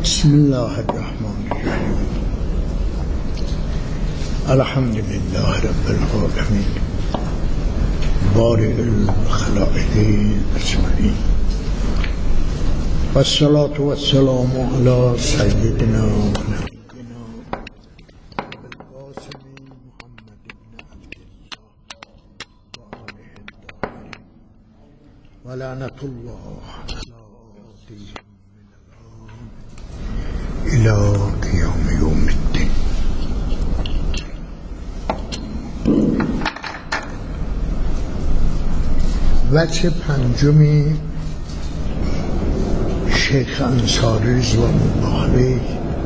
بسم الله الرحمن الرحیم. الحمد لله رب العالمین بارئ الخلائق اجمعین والصلاة والسلام علی سیدنا و نبینا القاسم محمد بن عبدالله و آله الطاهرین و لعنة الله علی آدیهم الى قیام یوم الدین. وجه پنجمی شیخ انصاری رضوان الله علیه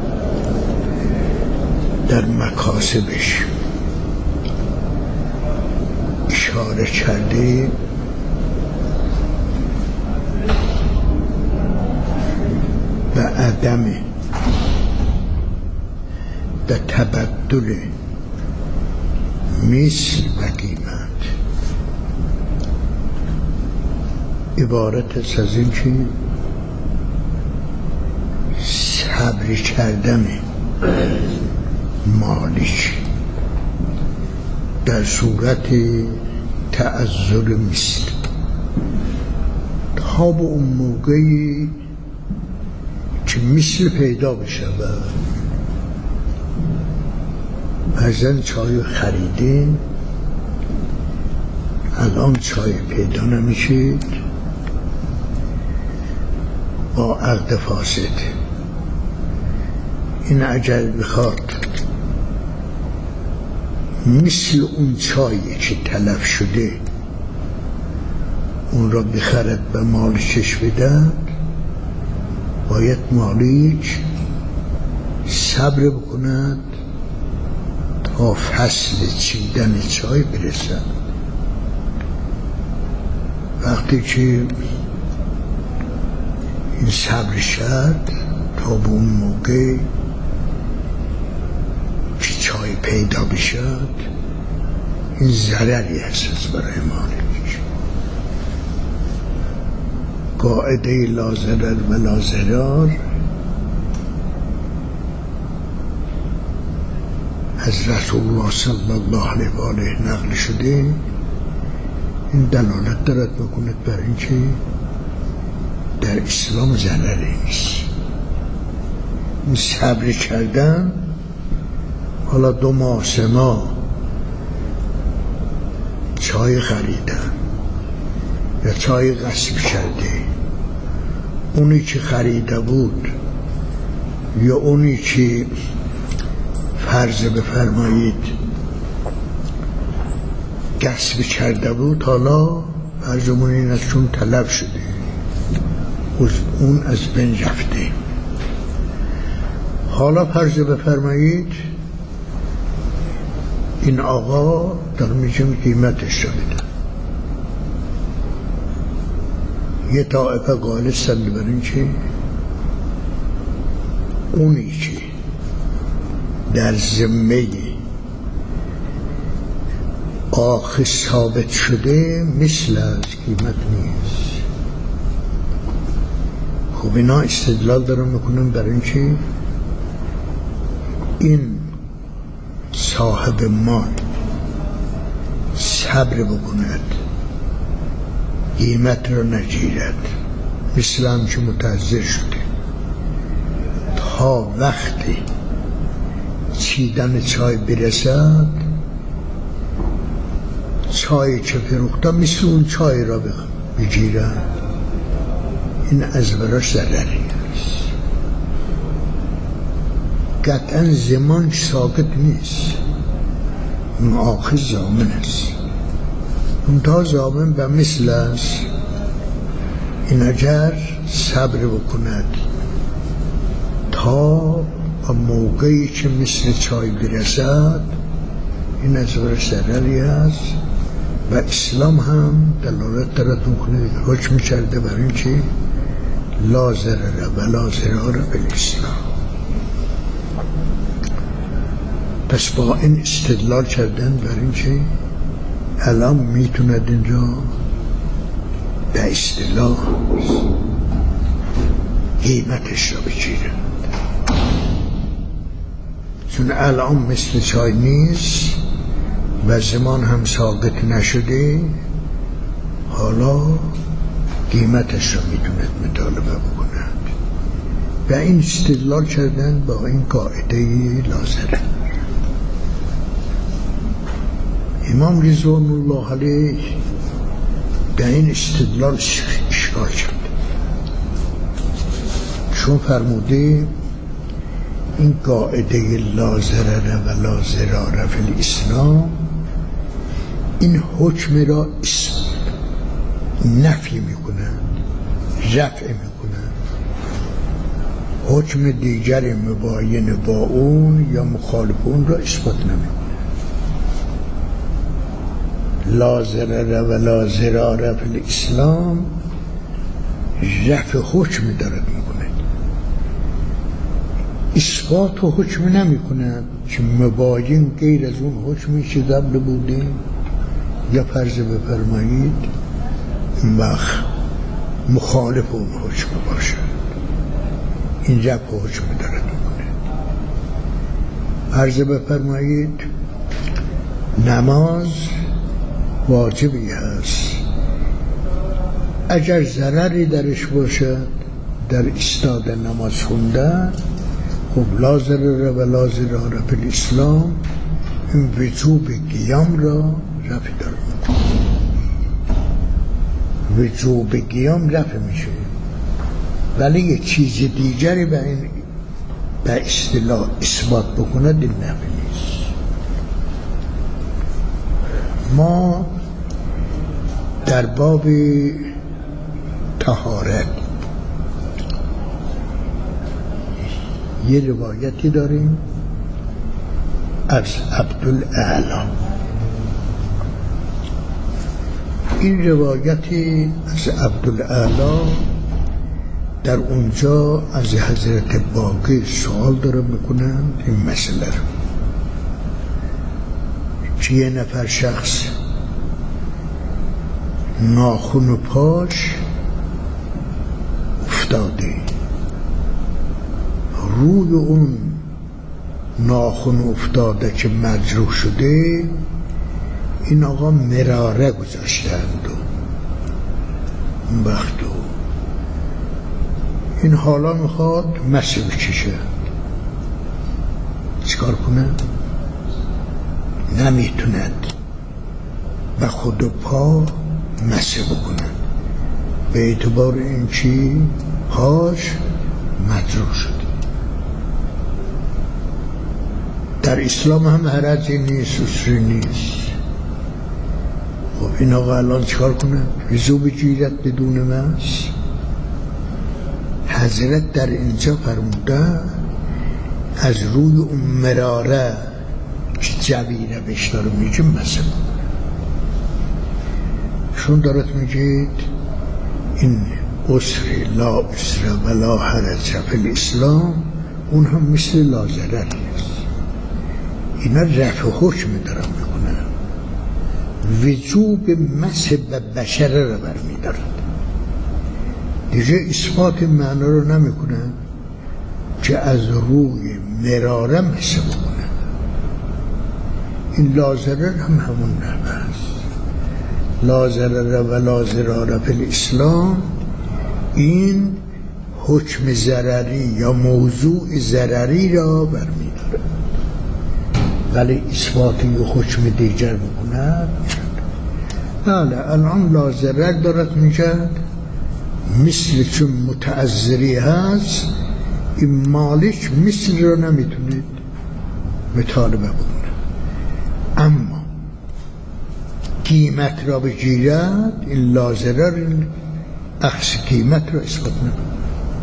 در مکاسبش اشاره کرده به عدم در تبدل مثل و قیمت، عبارت است از این که صبر کردن مالک در صورت تعذر مثل تا به اون موقعی که مثل پیدا بشه. بعضن چای خریدین، الان چای پیدا نمیشید، با عقد فاسد. این عجل بخواد مثل اون چایی که تلف شده اون را بخرد به مالکش بدن، باید مالک صبر بکند تا فصل چیدن چای برسد. وقتی که این صبر شد تا به اون موقع که چای پیدا بشد، این ضرری هست برای مالک. قاعده لا ضرر ولا ضرار از رسول الله صلی الله علیه و آله نقل شده. این دلالت دارد بکنه بر اینکه در اسلام ضرری نیست. این صبر کردن، حالا 2 ماه 3 ماه چای خریدن یا چای غصب کرده، اونی که خریده بود یا اونی که فرض بفرمایید غصب کرده بود، حالا فرضمون این است چون طلب شده اون از بین رفته. حالا فرض بفرمایید این آقا در میگم قیمتش رو بده. یه طائفه قائل هستند بر این که اونی که در ذمه آخر ثابت شده مثل از قیمت نیست. خب اینا استدلال دارم میکنم برای اینکه این صاحب مال صبر بکند، قیمت را نگیرد، مثل هم که متعذر شده تا وقتی چیدن چای برسد، چای که فروختن مثل اون چای را بگیرن، این از براش ضرری است. قطعا زمان ساکت نیست، اون آخر زامن است. اون تا زامن به مثل است. این اگر صبر بکند تا موقعی که مثل چای برسد، این از براش ضرری است. و اسلام هم دلالت دارد میکنه، حکم کرده بر این که لا ضرر ولا ضرار بالاسلام. پس با این استدلال کردن بر این که الان میتوند اینجا به اصطلاح قیمتش را بگیرند. چون الان مثل چای نیست و زمان هم ثابت نشده، حالا قیمتش را میتوند مطالبه بکند و این استدلال کردن با این قاعده لازره. امام رضوان الله علیه به این استدلال اشکال کرد، چون فرموده این قاعده لا ضرر و لا ضرار فی الاسلام این حکم را نفی میکنند، رفع میکنند، حکم دیگر مباین با اون یا مخالف اون را اثبات نمیکنند. لا ضرر و لا ضرار فی الاسلام رفع حکم دارد میکنند، اثبات و حکم نمی کنند که مباین غیر از اون حکمی که قبل بوده یا فرض بفرمایید این وقت مخالف اون حکم باشد، این رفع حکم دارد میکنه. فرض بفرمایید نماز واجبی هست، اگر ضرری درش باشد در ایستاد نماز خوندن، خب لا ضرر و لا ضرار فی الاسلام این وجوب قیام را رفع دارد میکنه. وجوب قیام رفع میشه، ولی یک چیز دیگری به اصطلاح اثبات بکنه دل نفع نیست. ما در باب طهارت یه روایتی داریم از عبدالاعلی. این روایتی از عبدالاعلی در اونجا از حضرت باقر سوال داره میکنن این مسئله رو که یه نفر شخص ناخن و پاش افتاده، روی اون ناخن افتاده که مجروح شده این آقا مراره گذاشتند و اون وقت این حالا میخواد مسح بکشه، چیکار کنه؟ نمیتوند به خود و پا مسح بکنه به اعتبار این چی پاش مجروح شده. در اسلام هم حرجی نیست، اصری نیست. خب این آقا الان چیکار کنه؟ وضو بگیرد بدون مسح؟ حضرت در اینجا فرموده از روی اون مراره که جویره بهش داره میگه مسح بکنه. چون دارد میگید این عسر لا عسر ولا حرج فی الاسلام اون هم مثل لا ضرر است. اینا رفع حکم دارن میکنن، وجوب مسح به بشر رو برمیدارن، دیگه اثبات معنا رو نمیکنن که از روی مراره مسح بکنن. این لا ضرر هم همون نحوه است. لا ضرر و لا ضرار فی الاسلام این حکم ضرری یا موضوع ضرری را برمیداره، ولی اثباتی و حکم دیگر بکند. بله الان لا ضرر دارد میگه مثل چون متعذری هست این مالک مثل را نمیتونید مطالبه بکنه، اما قیمت را بگیرد این لا ضرر اخذ قیمت را اثبات نمیکنه.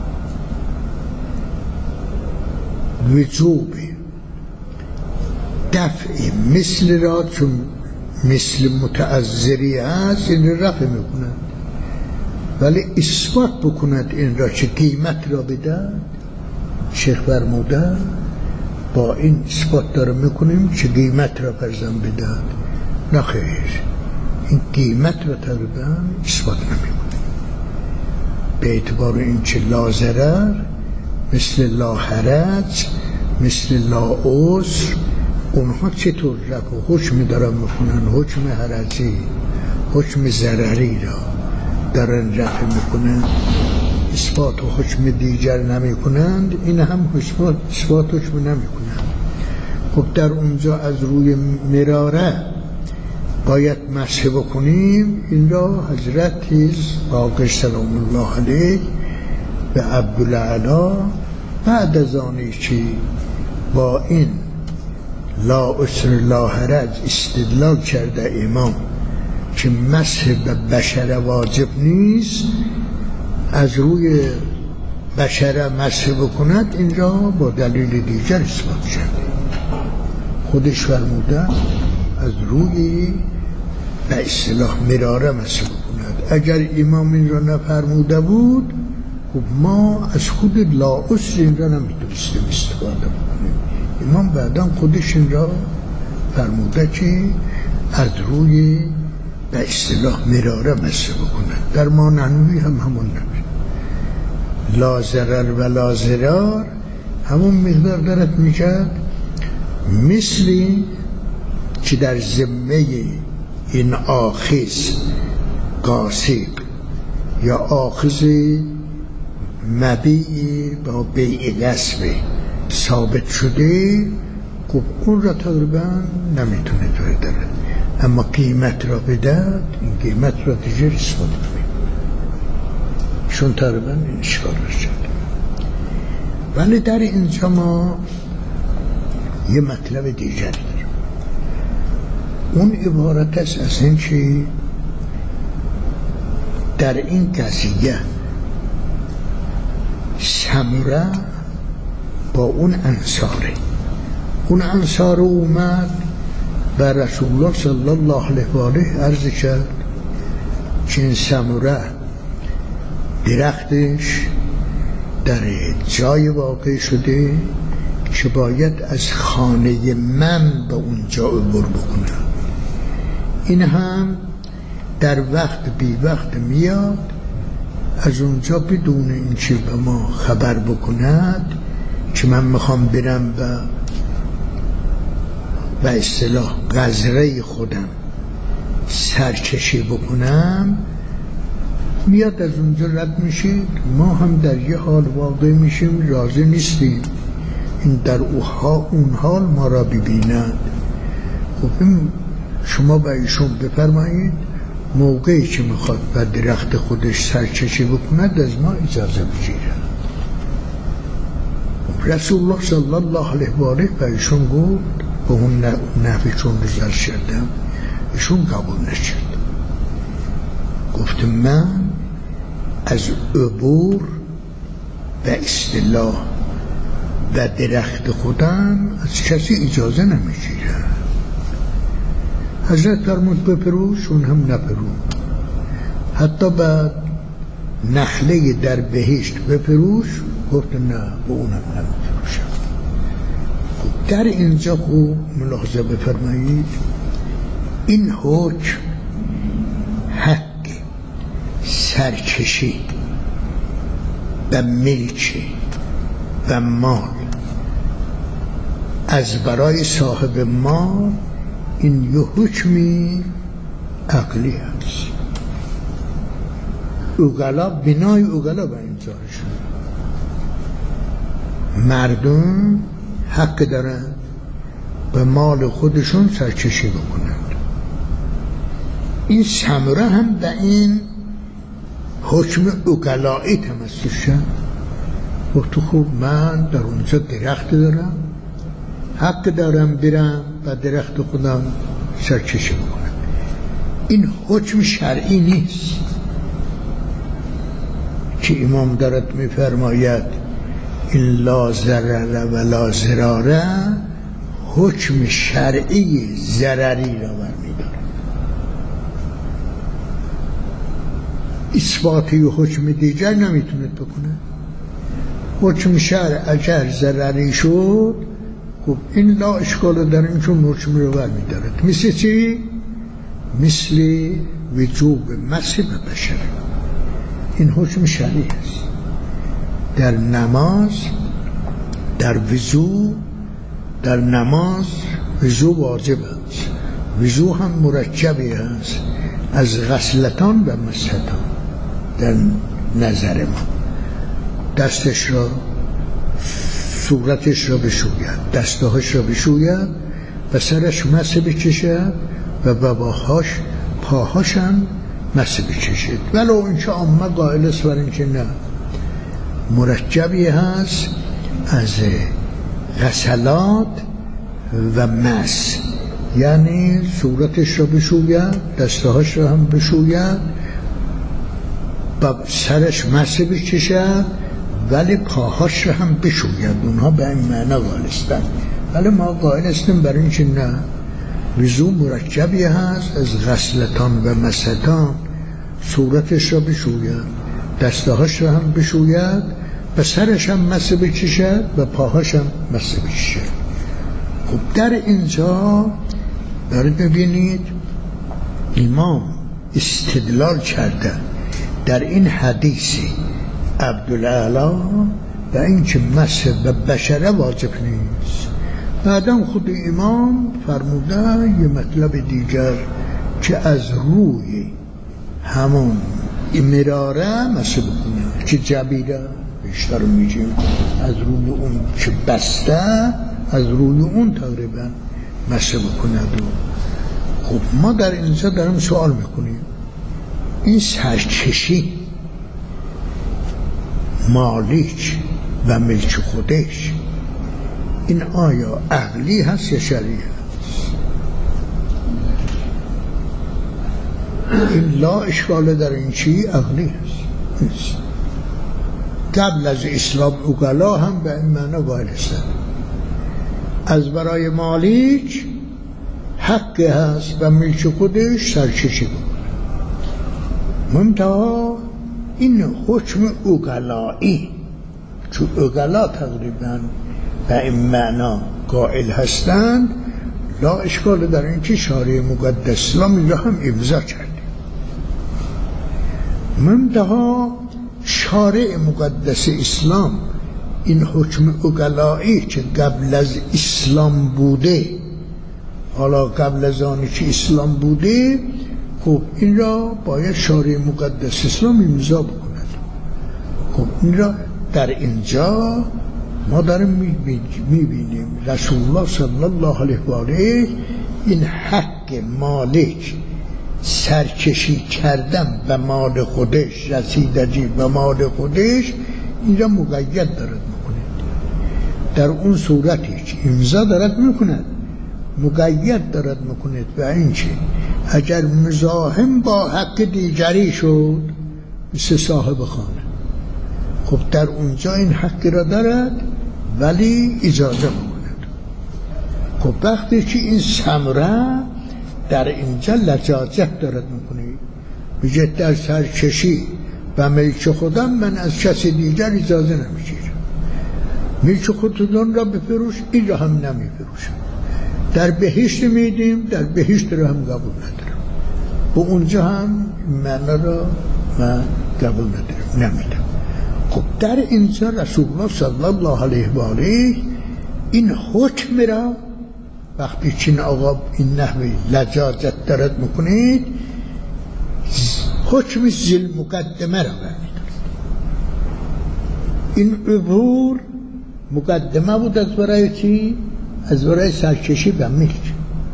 وجوب دفع مثل را چون مثل متعذری هست این رفع میکنند، ولی اثبات بکند این را که قیمت را بدن. شیخ فرموده با این اثبات داره میکنیم که قیمت را فرزن بدن، نه خیر، این قیمت را تقریبا اثبات نمیکنیم به اعتبار این که لا ضرر مثل لا حرج مثل لاعسر، اونها چطور رفع و حکم دارن میکنن؟ حکم هرزی، حکم ضرری را دارن رفع میکنن، اثبات و حکم دیگر نمی کنند. این هم اثبات حکم نمی کنند. خب در اونجا از روی مراره باید مسح بکنیم. این را حضرت باقر سلام الله علیه و عبدالعلا بعد از آنی که با این لا عسر لا حرج استدلال کرده امام که مسح به بشر واجب نیست، از روی بشر مسح بکند، اینجا با دلیل دیگر اثبات شده. خودش فرموده از روی به اصطلاح مراره مسح بکند. اگر امام این را نفرموده بود، خب ما از خود لا عسر این را نمیتونستیم استفاده بکنیم. امام بعدا خودش این را فرموده که از روی به اصطلاح مراره مسح بکند. در ما نحنوی هم همون نمید لا ضرر و لا ضرار همون مقدار دارد میکرد، مثلی که در ذمه این آخذ قاسق یا آخذ مبیع با بیع غصب ثابت شده، خب اون را تقریبا نمیتونه توی دارد، اما قیمت را بدهد، این قیمت را دیگر اثبات کنید، چون تقریبا این اشکال را شد. ولی در اینجا ما یه مطلب دیگری داریم. اون عبارت است از این که در این قضیه سمره با اون انصاره اومد بر رسول الله صلی الله علیه و آله عرض کرد که این سمره درختش در جای واقع شده که باید از خانه من به اونجا عبور بکنم. این هم در وقت بی وقت میاد، از اونجا بدون اینکه به ما خبر بکند که من میخوام برم به اصطلاح قذره خودم سرکشی بکنم، میاد از اونجا رد میشید. ما هم در یه حال واقع میشیم راضی نیستیم این در اون حال ما را ببینند. خب شما به ایشون بفرمایید موقعی که میخواد به درخت خودش سرکشی بکند از ما اجازه بگیرد. رسول الله صلی الله علیه و آله به ایشون گفت، به اون نحوی چون رزر شدم، ایشون قبول نشد. گفت من از عبور به اصطلاح و درخت خودم از کسی اجازه نمیگیرم. حضرت فرمود بپروش، اون هم نپرود. حتی بعد نخله در بهشت بپروش، گفت نه، به اونم نمیپروشم. در اینجا خوب ملاحظه بفرمایید، این حکم حق سرکشی و ملک و مال از برای صاحب مال، این یه حکمی عقلی هست. اوغلا بنای اوغلا به این جای شد. مردم حق دارن به مال خودشون سرکشی بکنند. این سمره هم به این حکم اوغلایی تمثل شد. گفت خوب من در اونجا درخت دارم، حق دارم برم و درخت خودم سرکشی بکنم. این حکم شرعی نیست که امام دارد میفرماید این لا ضرر و لا ضرار، حکم شرعی ضرری را برمی‌دارد. اثباتی و حکم دیگر نمیتونید بکنه. حکم شرع اگر ضرری شد، خب این لا اشکال در این چون حکم رو برمی‌دارد. مثل چی؟ مثل وجوب مسح به بشر. این حکم شرعی است. در نماز در وضو، در نماز وضو واجب است. وضو هم مرکبی است از غسلتان و مسحتان. در نظر ما دستش را، صورتش را بشوید، دستهاش را بشوید و سرش مسح بچشد و باباهاش پاهاش هم مسح بچشد. ولو اینکه عامه قائل است بر اینکه نه، مرکبی هست از غسلات و مسح، یعنی صورتش را بشوید، دستهاش را هم بشوید، سرش مسح بچشد، ولی پاهاش را هم بشوید. اونها به این معنی قائل هستند، ولی ما قائل هستیم برای اینکه نه، وضو مرکبی هست از غسلتان و مسحتان. صورتش را بشوید، دستهاش را هم بشوید و سرش هم مسح بچشد و پاهاش هم مسح بچشد. خب در اینجا دارید ببینید امام استدلال کرده در این حدیث عبدالاعلی و اینکه مسح به بشره واجب نیست. بعدم خود امام فرموده یه مطلب دیگر که از روی همون مراره مسح بکنه، که جبیره بیشتر میگیم از روی اون که بسته، از روی اون تقریبا مسح بکنه. خب ما در اینجا داریم سوال میکنیم این سرکشی مالک و ملک خودش این آیا عقلی هست یا شرعی هست؟ این لا اشکال در این چی عقلی هست. قبل از اسلام اوغلا هم به این معنی قائل هستند از برای مالک حق هست و ملک خودش سرکشی بکنه. منتها این حکم اوغلایی، چون اوغلا تقریبا به این معنا قائل هستند، لا اشکال در این که شارع مقدس اسلام اینجا هم امضا کرده. منتها شارع مقدس اسلام این حکم اوغلایی که قبل از اسلام بوده، حالا قبل از آنی که اسلام بوده، خب این را باید شارع مقدس اسلام امضا بکند. خب این را در اینجا ما داریم میبینیم رسول الله صلی الله علیه و آله این حق مالک سرکشی کردن به مال خودش، رسیدگی به مال خودش، اینجا مقید دارد میکنه. در اون صورتی که امضا دارد میکند مقید دارد میکند و اینکه اگر مزاحم با حق دیگری شد مثل صاحب خانه، خب در اونجا این حق را دارد ولی اجازه میکند. خب وقتی که این ثمره در اینجا لجاجت دارد میکنه، میگه در سرکشی و ملک خودم من از کسی دیگر اجازه نمیگیرم، ملک خودتون را بفروش، این را هم نمیفروشم. در بهشت میدیم، در بهشت را هم قبول ندارم، و اونجا هم من را من قبول ندارم، نمیدم. خب در اینجا رسول الله صلی الله علیه و آله این حکم را وقتی چین آقا این نحوه لجاجت دارد میکنید، حکم ذی مقدمه را برمیدارد. این عبور مقدمه بود از برای چی؟ از برای سرکشی و ملک.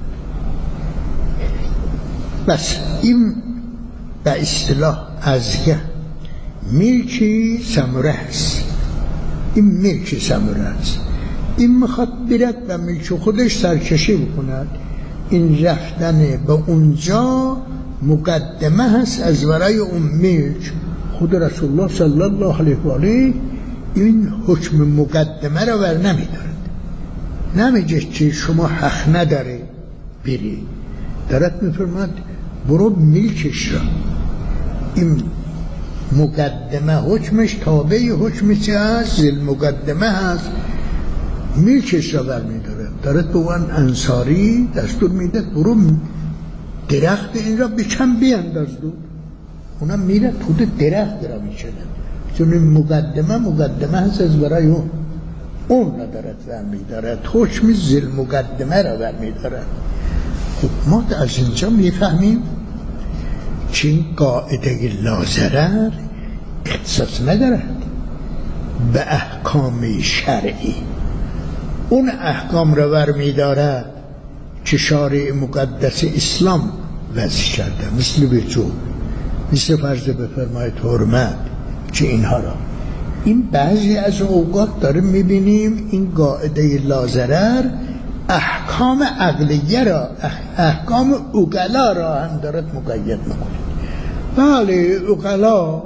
بس این به اصطلاح ازگه ملکی ثمره است، این ملک ثمره است. این میخواد برد و ملک خودش سرکشی بکند، این رفتن به اونجا مقدمه هست از برای اون ملک. خود رسول الله صلی الله علیه و آله این حکم مقدمه را ور نمیدارد، نمیگه که شما حق نداره بری، دارد میفرماد برو ملکش را. این مقدمه حکمش تابع حکم چه هست؟ ذی مقدمه هست، ملکش را برمیداره. دارد به اون انصاری دستور میده برو درخت این را بکن بیانداز دور، اونم میره تو درخت را میکنه، چون این مقدمه هست از برای اون. اون را دارد برمی‌دارد، حکم ذی المقدمه را برمی‌دارد. خب ما از اینجا میفهمیم که این قاعده لاضرر اختصاص ندارد به احکام شرعی. اون احکام را برمی‌دارد که شارع مقدس اسلام وضع کرده، مثل وجوب، مثل فرض بفرمایید حرمت، که اینها را این بعضی از اوقات داریم میبینیم این قاعده لاضرر احکام عقلیه را، احکام عقلا را هم دارد مقید میکنه. بله، عقلا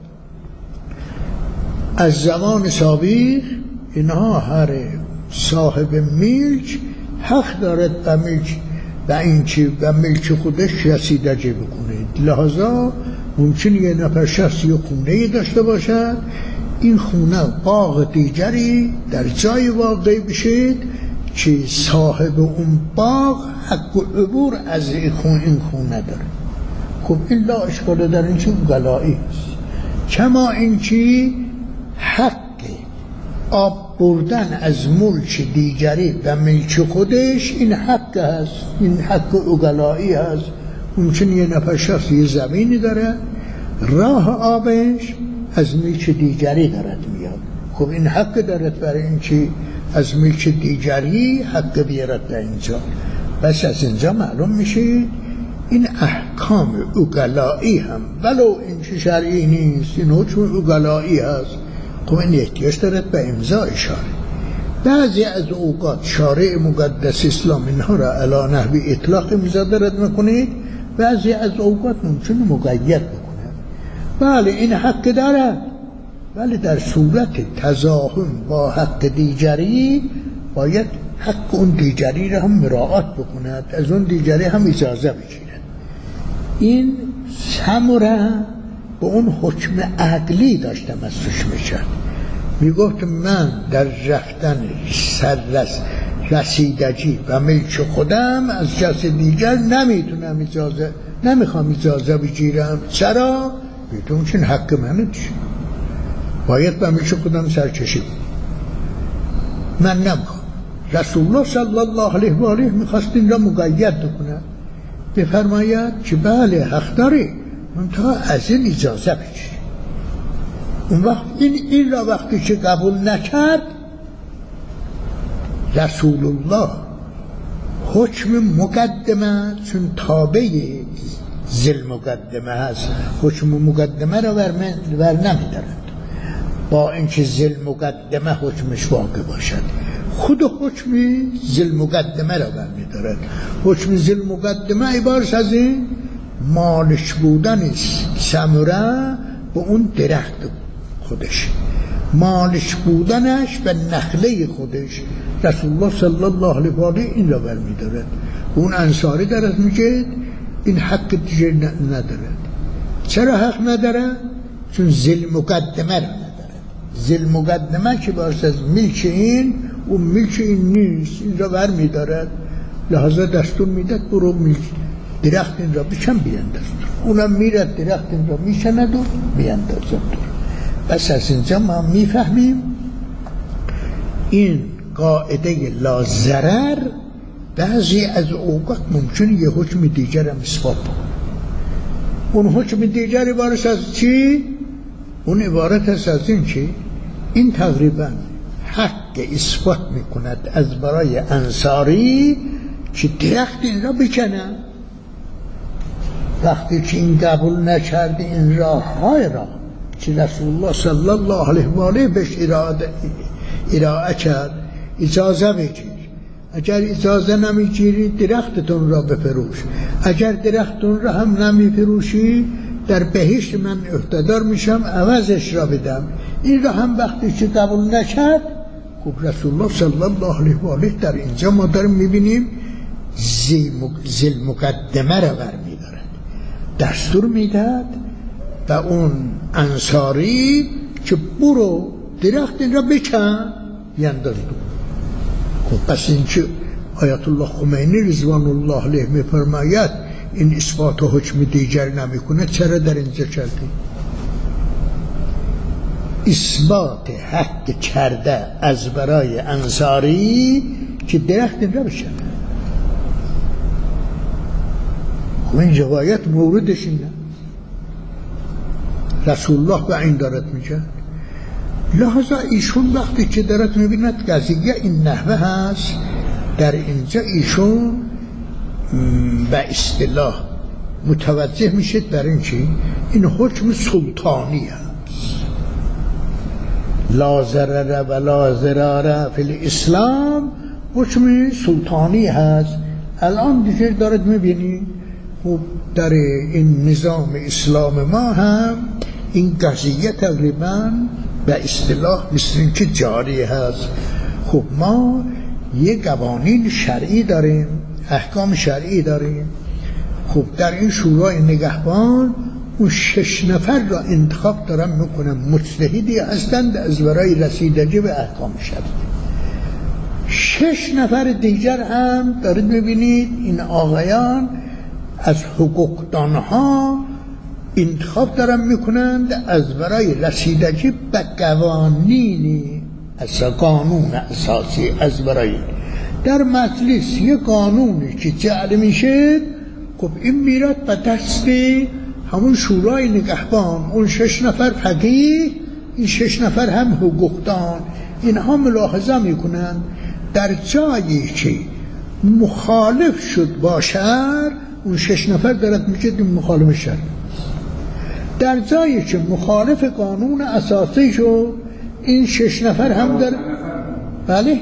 از زمان سابق اینها هر صاحب ملک حق دارد به ملک و این چی به ملک خودش رسیدگی بکنه. لحاظا ممکن یه نفر شخص یه خونه داشته باشد، این خونه باغ دیگری در جای واقع بشه که صاحب اون باغ حق عبور از این خونه داره. خب این لا اشکال در این چی غلایی است. کما این چی حق آب بردن از ملک دیگری و ملک خودش این حق هست، این حق عقلایی هست. ممکن یه نفر شخص یه زمینی داره، راه آبش از ملک دیگری دارد میاد، خب این حق دارد برای این که از ملک دیگری حق بیارد به اینجا. بس از اینجا معلوم میشه این احکام عقلایی هم ولو این چه شرعی نیست، این حکم عقلایی هست، خب این احتیاج دارد به امضای شارع. بعضی از اوقات شارع مقدس اسلام اینها را علی نحو اطلاق امضا دارد میکنه، بعضی از اوقات ممکن مقید بکنه. بله این حق دارد، ولی در صورت تزاحم با حق دیگری باید حق اون دیگری را هم مراعات بکند، از اون دیگری هم اجازه بگیرد. این سمره به اون حکم عقلی داشتم از توش میشد، میگفت من در رفتن رسیدگی و ملک خودم از کس دیگر نمیتونم نمیخوام اجازه بگیرم. چرا؟ بیدون چون حق منه، باید به ملک خودم سرکشی کنم، من نمیخوام. رسول الله صلی الله علیه و آله میخواست این را مقید بکنه، بفرماید که بله حق داری، منتها از این اجازه بگیر. اون وقت این را وقتی که قبول نکرد، رسول الله حکم مقدمه چون تابع ذی مقدمه هست، حکم مقدمه را ور نمیدارد، با اینکه ذی مقدمه حکمش واقع باشد، خود حکم ذی مقدمه را ور میدارد. حکم ذی مقدمه عبارت از این مالش بودن ثمره به اون درخت خودش، مالش بودنش به نخله خودش. رسول الله صلی الله علیه و آله این را برمی‌دارد. اون انصاری دارد میگه این حق دیگه ندارد. چرا حق نداره؟ چون ذی مقدمه را ندارد. ذی مقدمه که باعث از ملک این و ملک این نیست، این را برمی‌دارد، لحاظا دستور میداد برو ملک درخت این را بچن بیانداز، اونم میرد درخت این را میشند و بیاندازد. بس از اینجا ما میفهمیم این قاعده لا ضرر بعضی از اوقات ممکنه یه حکم دیگر هم اثبات کنه. اون حکم دیگر عبارت از چی؟ اون عبارت از این که این تقریبا حق اثبات میکند از برای انصاری که درخت این را بکنن. وقتی که این قبول نکرد این راه را که رسول الله صلی الله علیه و آله بهش ارائه کرد، اجازه بگیر، اگر اجازه نمیگیری درختتون را بفروش، اگر درختتون را هم نمیفروشی در بهشت من اقتدار میشم عوضش را بدم. این را هم وقتی که قبول نکرد، خب رسول الله صلی الله علیه و آله در اینجا ما داریم میبینیم ذی مقدمه را برمیدارد، دستور میداد و اون انصاری که برو درخت این را بکن بیانداز. خب پس این که آیت الله خمینی رضوان الله علیه میفرماید این اثبات و حکم دیگر نمیکنه، چرا در اینجا کردی؟ اثبات حق کرده از برای انصاری که درخت اینجا بشه. خب این روایت موردش اینه، رسول الله به این دارد میگه. لحظه ایشون وقتی که دارد میبیند قضیه این نحوه هست، در اینجا ایشون به اصطلاح متوجه میشید در این چی؟ این حکم سلطانی هست، لا ضرر و لا ضرار فی الاسلام، حکم سلطانی هست. الان دیگه دارد میبینید خب در این نظام اسلام ما هم این قضیه تقریبا به اصطلاح مثل این که جاری هست. خب ما یه قوانین شرعی داریم، احکام شرعی داریم. خب در این شورای نگهبان اون 6 نفر را انتخاب دارن میکنن، مجتهدی هستند از برای رسیدگی به احکام شرعی. 6 نفر دیگر هم دارید میبینید این آقایان از حقوقدانها انتخاب دارن میکنند از برای رسیدگی به قوانینی، از قانون اساسی از برای در مجلس یه قانونی که جعل میشه. خب این میراد به دست همون شورای نگهبان، اون 6 نفر فقیه، این 6 نفر هم حقوقدان. اینها ملاحظه میکنن در جایی که مخالف شد با شرع، اون 6 نفر دارد میگه این مخالف شرع. در جایی که مخالف قانون اساسی شد، این 6 نفر هم در بله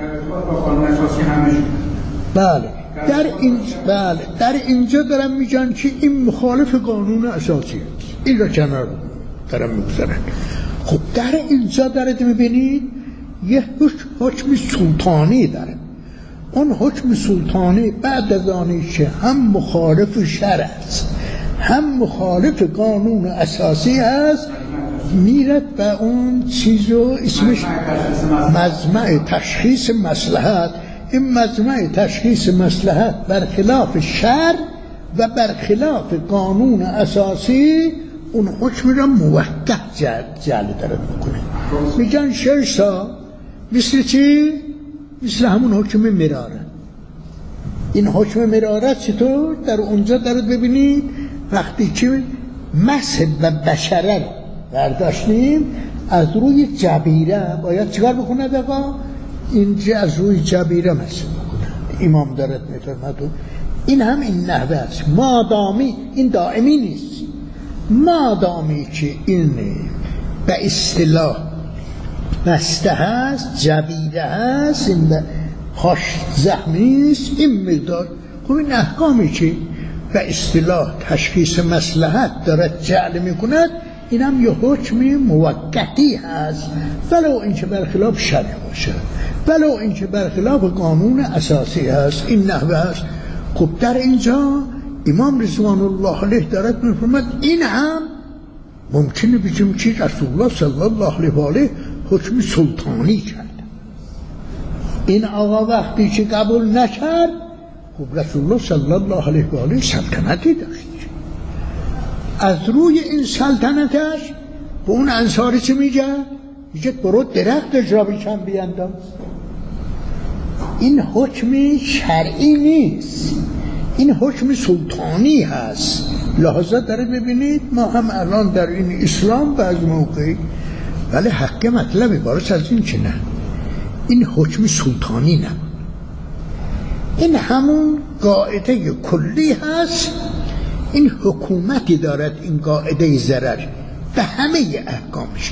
بله در اینجا دارم میگن که این مخالف قانون اساسی است، این را کنار دارم میگذارن. خب در اینجا دارید میبینید یه حکم سلطانی داره. اون حکم سلطانی بعد از آنی که هم مخالف شرع است هم مخالف قانون اساسی است، میرد به اون چیزو اسمش مجمع تشخیص مصلحت. این مجمع تشخیص مصلحت برخلاف شرع و برخلاف قانون اساسی اون حکم را موقت جعل دارد میکنه. میگن 6 سال مثل چی؟ مثل همون حکم مراره. این حکم مراره چطور؟ در اونجا دارد ببینید وقتی که مسح و بشره برداشتیم از روی جبیره باید چیکار بکنه آقا؟ اینجا از روی جبیره مسح بکنه. امام دارد میفرماد این هم این نحوه است. مادامی این دائمی نیست، مادامی که این به اصطلاح بسته هست، جبیره هست، این پاش زخمی است، این مقدار. خب این احکامی که به اصطلاح تشخیص مصلحت دارد جعل میکند، این هم یه حکم موقتی هست، ولو اینکه برخلاف شرع باشه، ولو اینکه برخلاف قانون اساسی هست. این نحوه هست. خب در اینجا امام رضوان الله علیه دارد میفرماد این هم ممکنه بگیم که رسول الله صلی الله علیه و آله حکم سلطانی کرد. این آقا وقتی که قبول نکرد، خب رسول الله صلی الله علیه و آله سلطنتی داشت. از روی این سلطنتش به اون انصاری چه میگه؟ میگه برو درخت اجرابی کم بیندم. این حکم شرعی نیست، این حکم سلطانی هست. لحظه داره ببینید ما هم الان در این اسلام بعض موقعی، ولی حق مطلب عبارت از این که نه، این حکم سلطانی نه، این همون قاعده کلی هست. این حکومتی دارد، این قاعده ضرر به همه احکامش،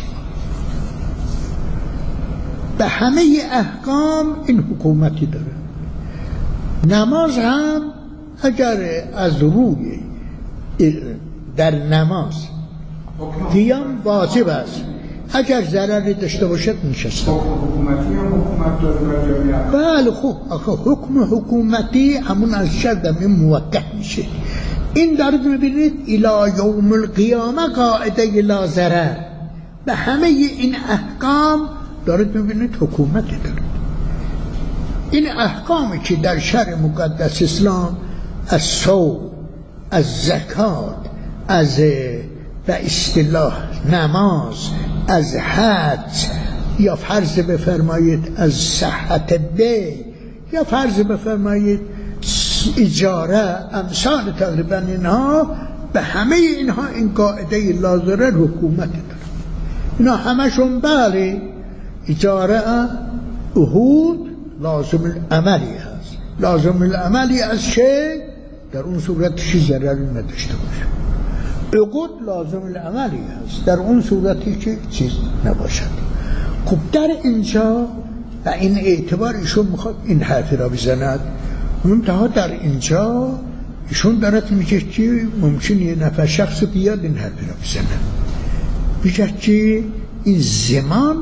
به همه احکام این حکومتی دارد. نماز هم اگر از روی در نماز قیام واجب است، اگر ضرری داشته باشد نشسته. حکومتی هم حکومت داره. بله خوب، حکم حکومتی همون از شرط موقت میشه. این دارید میبینید الی یوم القیامه قاعده لا ضرر، به همه این احکام دارید میبینید حکومتی دارد. این احکامی که در شرع مقدس اسلام، از صوم، از زکات، از به اصطلاح نماز، از حد، یا فرض بفرمایید از صحت بی، یا فرض بفرمایید اجاره، امثال تقریبا اینها، به همه اینها این قاعده لازره حکومت داره. اینا همشون بله اجاره عهود لازم العملی هست. لازم العملی از چه؟ در اون صورت چیز ضرری نداشته باشه. عقود لازم العملی هست در اون صورتی که چیز نباشد. خب در اینجا و این اعتبار ایشون میخواد این حرفی را بزند، منتها در اینجا ایشون دارد میگه که ممکن یه نفر شخص بیاد این حرفی را بزند، میگه که این زمان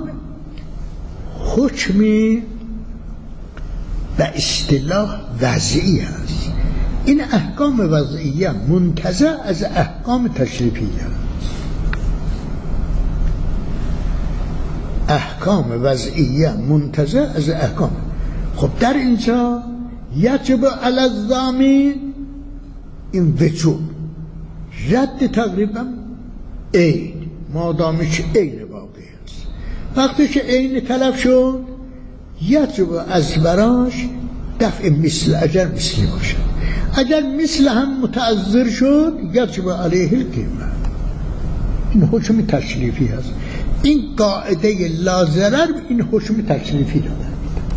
حکمی به اصطلاح وضعی هست. این احکام وضعیه منتزع از احکام تشریفیه هست. احکام وضعیه منتزع از احکام. خب در اینجا یجب علی الضامن این وجوب رد تقریبا عین، مادامش عین باقی است. وقتی که عین تلف شد یجب از براش دفع مثل، اگر مثلی باشد. اگر مثل هم متعذر شد یجب علیه القیمه. این حکم تشریفی هست. این قاعده لازرر این حکم تشریفی را دارد.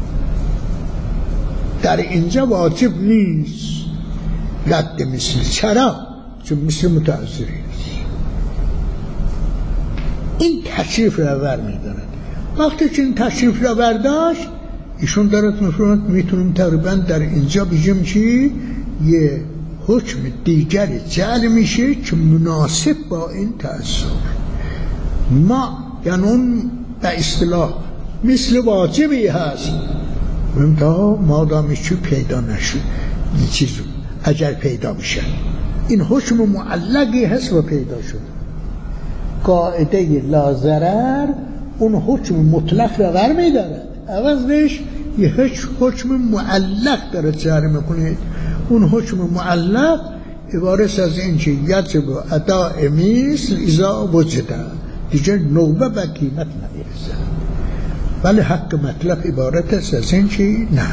در اینجا واجب نیست رد مثل. چرا؟ چون مثل متعذری است. این تشریف را ور می‌دارد. وقتی که این تشریف را برداشت ایشون دارد میتونیم تقریبا در اینجا بگیم که یه حکم دیگر جعل میشه که مناسب با این تأثیر. ما یعنی اون به اصطلاح مثل واجبی هست، منتها مادامش چون پیدا نشد این چیزو اگر پیدا بشه این حکم معلقی هست و پیدا شد. قاعده لازرر اون حکم مطلق را ور میدارد، عوضش یه حکم معلق داره جاری میکنه. اون حکم معلق عبارت از این که یجب اداء مثل اذا وجد، دیگه نوبه به قیمت نمیرسه. ولی حق مطلب عبارت است از این که نه،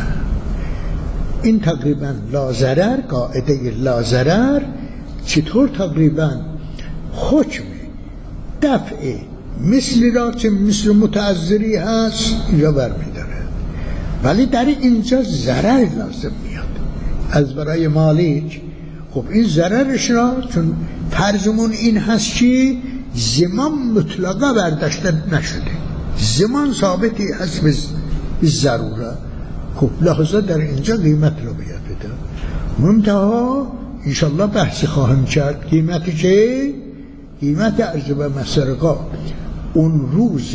این تقریبا لازرر، قاعده لازرر چطور تقریبا حکم دفع مثلی را که مثل متعذری هست اینجا برمیداره، ولی در اینجا ضرر لازم میاد از برای مالک. خب این ضررش را چون فرضمون این هست که زمان مطلقه برداشته نشده، زمان ثابتی هست به ضروره، خب لحظه در اینجا قیمت رو بیاد بده. منتها انشالله بحث خواهم کرد قیمتی که قیمت عرض به مسرقات اون روز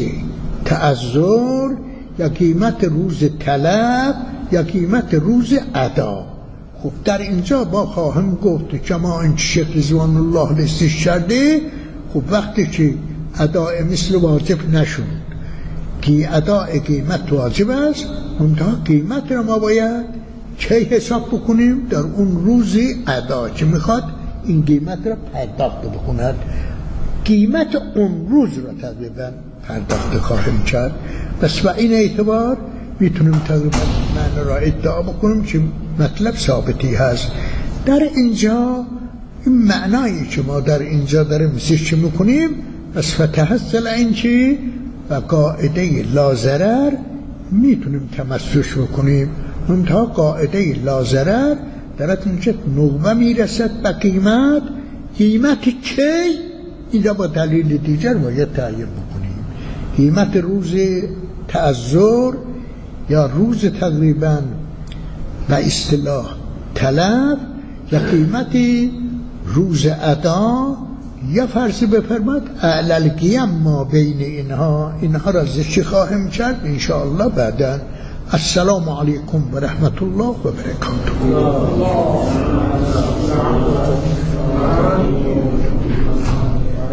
تعذر یا قیمت روز طلب یا قیمت روز ادا. خب در اینجا با خواهم گفت کما این شیخ رضوان الله لستش کرده. خب وقتی که اداء مثل واجب نشد که اداء قیمت واجب است، منتها قیمت را ما باید چه حساب بکنیم در اون روز ادا که میخواد این قیمت را پرداخت بکند. قیمت اون روز را تقریبا پرداخت خواهیم کرد. بس و این اعتبار میتونیم تقریبا معنی را ادعا بکنیم که مطلب ثابتی هست. در اینجا این معنایی که ما در اینجا داریم مسیح میکنیم از فتحصل این که و قاعده لازرر میتونیم تمسش بکنیم. منتها قاعده لازرر در اینجا نوبه میرسد به قیمت. قیمت کی؟ اینجا با دلیل دیگر باید تعیین بکنیم. قیمت روز تعذر یا روز تقریبا به اصطلاح طلب یا قیمتی روز ادا یا فرض بفرماد اعلال قیم ما بین اینها را ذکر خواهم کرد انشاءالله بعدا. السلام علیکم و رحمت الله و برکاته.